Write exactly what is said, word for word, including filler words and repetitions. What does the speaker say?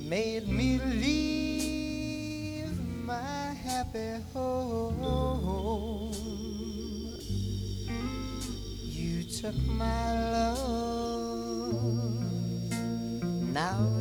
made me leave my happy home. You took my love, now